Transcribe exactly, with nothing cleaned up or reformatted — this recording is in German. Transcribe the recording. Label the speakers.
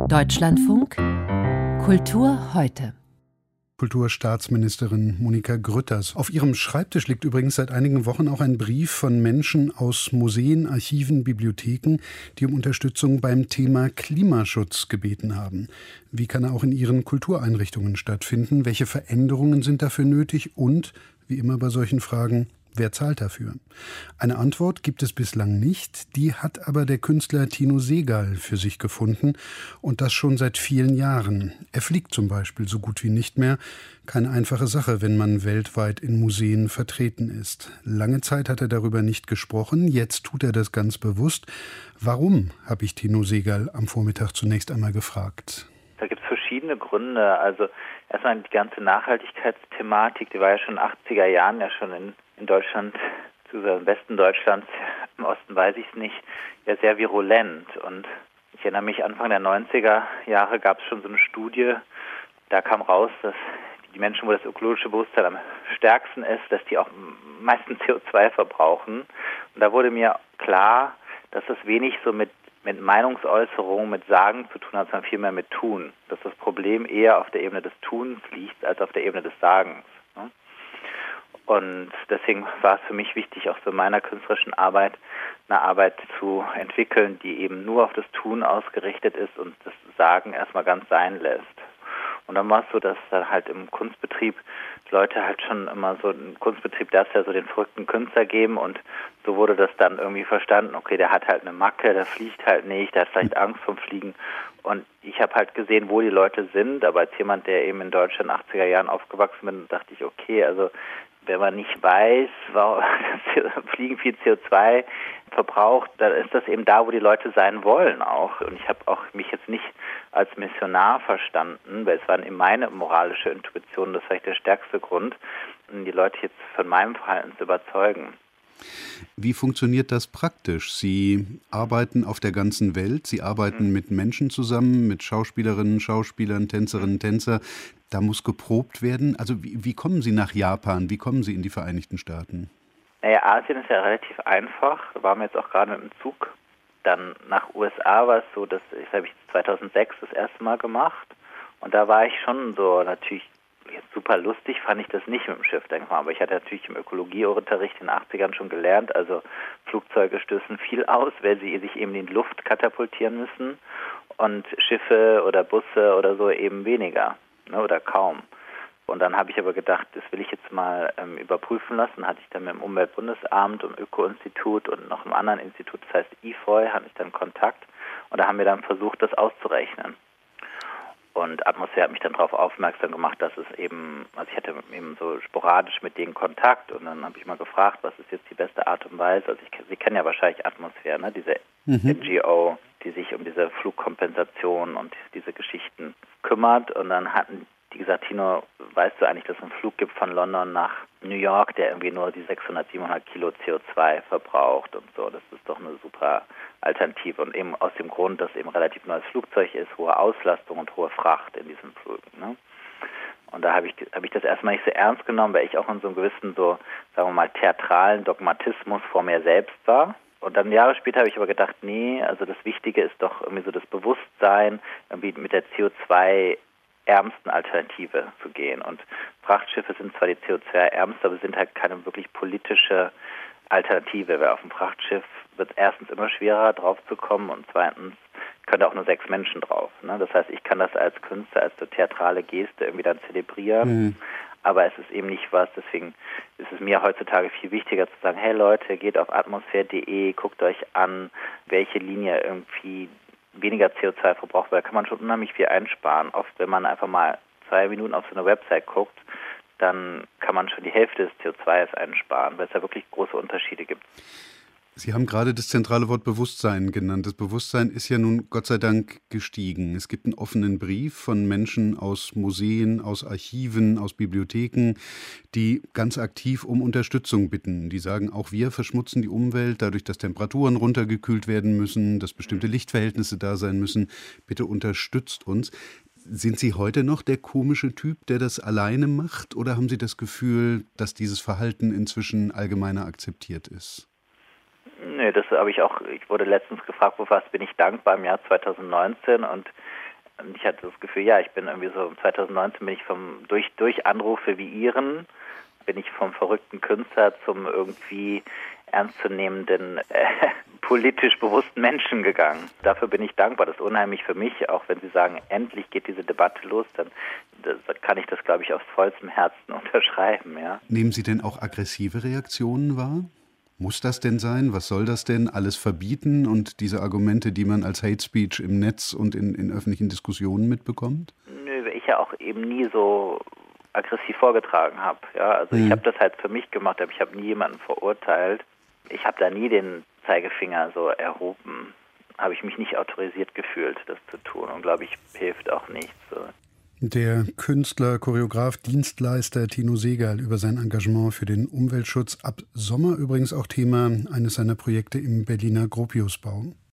Speaker 1: Deutschlandfunk Kultur heute.
Speaker 2: Kulturstaatsministerin Monika Grütters. Auf ihrem Schreibtisch liegt übrigens seit einigen Wochen auch ein Brief von Menschen aus Museen, Archiven, Bibliotheken, die um Unterstützung beim Thema Klimaschutz gebeten haben. Wie kann er auch in ihren Kultureinrichtungen stattfinden? Welche Veränderungen sind dafür nötig? Und, wie immer bei solchen Fragen, wer zahlt dafür? Eine Antwort gibt es bislang nicht, die hat aber der Künstler Tino Sehgal für sich gefunden und das schon seit vielen Jahren. Er fliegt zum Beispiel so gut wie nicht mehr. Keine einfache Sache, wenn man weltweit in Museen vertreten ist. Lange Zeit hat er darüber nicht gesprochen, jetzt tut er das ganz bewusst. Warum, habe ich Tino Sehgal am Vormittag zunächst einmal gefragt.
Speaker 3: Da gibt es verschiedene Gründe. Also erstmal die ganze Nachhaltigkeitsthematik, die war ja schon in den achtziger Jahren ja schon in in Deutschland, beziehungsweise im Westen Deutschlands, im Osten weiß ich es nicht, ja sehr virulent. Und ich erinnere mich, Anfang der neunziger Jahre gab es schon so eine Studie, da kam raus, dass die Menschen, wo das ökologische Bewusstsein am stärksten ist, dass die auch meistens C O zwei verbrauchen. Und da wurde mir klar, dass das wenig so mit, mit Meinungsäußerung, mit Sagen zu tun hat, sondern vielmehr mit Tun. Dass das Problem eher auf der Ebene des Tuns liegt, als auf der Ebene des Sagens. Ne? Und deswegen war es für mich wichtig, auch so in meiner künstlerischen Arbeit eine Arbeit zu entwickeln, die eben nur auf das Tun ausgerichtet ist und das Sagen erstmal ganz sein lässt. Und dann war es so, dass dann halt im Kunstbetrieb Leute halt schon immer so, ein Kunstbetrieb darf ja so den verrückten Künstler geben und so wurde das dann irgendwie verstanden, okay, der hat halt eine Macke, der fliegt halt nicht, der hat vielleicht Angst vom Fliegen. Und ich habe halt gesehen, wo die Leute sind, aber als jemand, der eben in Deutschland in den achtziger Jahren aufgewachsen bin, dachte ich, okay, also wenn man nicht weiß, dass Fliegen viel C O zwei verbraucht, dann ist das eben da, wo die Leute sein wollen auch. Und ich habe auch mich jetzt nicht als Missionar verstanden, weil es war eben meine moralische Intuition, das war vielleicht der stärkste Grund, die Leute jetzt von meinem Verhalten zu überzeugen.
Speaker 2: Wie funktioniert das praktisch? Sie arbeiten auf der ganzen Welt, Sie arbeiten mhm. mit Menschen zusammen, mit Schauspielerinnen, Schauspielern, Tänzerinnen, Tänzer. Da muss geprobt werden. Also wie, wie kommen Sie nach Japan? Wie kommen Sie in die Vereinigten Staaten?
Speaker 3: Naja, Asien ist ja relativ einfach. Da waren wir jetzt auch gerade mit dem Zug. Dann nach U S A war es so, dass ich habe ich zweitausendsechs das erste Mal gemacht. Und da war ich schon so natürlich jetzt super lustig, fand ich das nicht mit dem Schiff, denke ich mal. Aber ich hatte natürlich im Ökologieunterricht in den achtzigern schon gelernt, also Flugzeuge stößen viel aus, weil sie sich eben in die Luft katapultieren müssen und Schiffe oder Busse oder so eben weniger, ne, oder kaum. Und dann habe ich aber gedacht, das will ich jetzt mal ähm, überprüfen lassen. Hatte ich dann mit dem Umweltbundesamt und Öko-Institut und noch einem anderen Institut, das heißt I F O I, hatte ich dann Kontakt. Und da haben wir dann versucht, das auszurechnen. Und Atmosphäre hat mich dann darauf aufmerksam gemacht, dass es eben, also ich hatte eben so sporadisch mit denen Kontakt und dann habe ich mal gefragt, was ist jetzt die beste Art und Weise. Also ich, Sie kennen ja wahrscheinlich Atmosphäre, ne? Diese mhm. N G O, die sich um diese Flugkompensation und diese Geschichten kümmert. Und dann hatten die gesagt, Tino, weißt du eigentlich, dass es einen Flug gibt von London nach New York, der irgendwie nur die sechshundert, siebenhundert Kilo C O zwei verbraucht und so. Das ist doch eine super Alternative. Und eben aus dem Grund, dass eben relativ neues Flugzeug ist, hohe Auslastung und hohe Fracht in diesem Flug. Ne? Und da habe ich, hab ich das erstmal nicht so ernst genommen, weil ich auch in so einem gewissen, so, sagen wir mal, theatralen Dogmatismus vor mir selbst war. Und dann Jahre später habe ich aber gedacht, nee, also das Wichtige ist doch irgendwie so das Bewusstsein, irgendwie mit der C O zwei ärmsten Alternative zu gehen. Und Frachtschiffe sind zwar die C O zwei ärmste, aber sind halt keine wirklich politische Alternative. Weil auf dem Frachtschiff wird es erstens immer schwerer, drauf zu kommen und zweitens können da auch nur sechs Menschen drauf. Ne? Das heißt, ich kann das als Künstler, als so theatrale Geste irgendwie dann zelebrieren, mhm. aber es ist eben nicht was. Deswegen ist es mir heutzutage viel wichtiger zu sagen, hey Leute, geht auf atmosphäre punkt de, guckt euch an, welche Linie irgendwie weniger C O zwei verbraucht, weil da kann man schon unheimlich viel einsparen. Oft, wenn man einfach mal zwei Minuten auf so eine Website guckt, dann kann man schon die Hälfte des C O zwei einsparen, weil es da wirklich große Unterschiede gibt.
Speaker 2: Sie haben gerade das zentrale Wort Bewusstsein genannt. Das Bewusstsein ist ja nun Gott sei Dank gestiegen. Es gibt einen offenen Brief von Menschen aus Museen, aus Archiven, aus Bibliotheken, die ganz aktiv um Unterstützung bitten. Die sagen, auch wir verschmutzen die Umwelt, dadurch, dass Temperaturen runtergekühlt werden müssen, dass bestimmte Lichtverhältnisse da sein müssen. Bitte unterstützt uns. Sind Sie heute noch der komische Typ, der das alleine macht? Oder haben Sie das Gefühl, dass dieses Verhalten inzwischen allgemeiner akzeptiert ist?
Speaker 3: Nee, das habe ich auch, ich wurde letztens gefragt, für was bin ich dankbar im Jahr zweitausendneunzehn und Und ich hatte das Gefühl, ja, ich bin irgendwie so, zweitausendneunzehn bin ich vom, durch, durch Anrufe wie Ihren, bin ich vom verrückten Künstler zum irgendwie ernstzunehmenden, äh, politisch bewussten Menschen gegangen. Dafür bin ich dankbar. Das ist unheimlich für mich, auch wenn Sie sagen, endlich geht diese Debatte los, dann das, kann ich das, glaube ich, aus vollstem Herzen unterschreiben. Ja.
Speaker 2: Nehmen Sie denn auch aggressive Reaktionen wahr? Muss das denn sein? Was soll das denn? Alles verbieten und diese Argumente, die man als Hate Speech im Netz und in, in öffentlichen Diskussionen mitbekommt?
Speaker 3: Nö, ich ja auch eben nie so aggressiv vorgetragen habe. Ja, also mhm. ich habe das halt für mich gemacht, aber ich habe nie jemanden verurteilt. Ich habe da nie den Zeigefinger so erhoben. Habe ich mich nicht autorisiert gefühlt, das zu tun. Und glaube ich, hilft auch nichts. So.
Speaker 2: Der Künstler, Choreograf, Dienstleister Tino Segal über sein Engagement für den Umweltschutz. Ab Sommer übrigens auch Thema eines seiner Projekte im Berliner Gropiusbau.